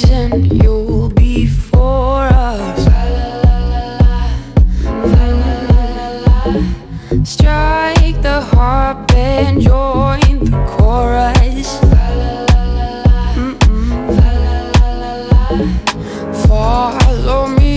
reason you'll be for us. Strike the harp and join the chorus. Follow me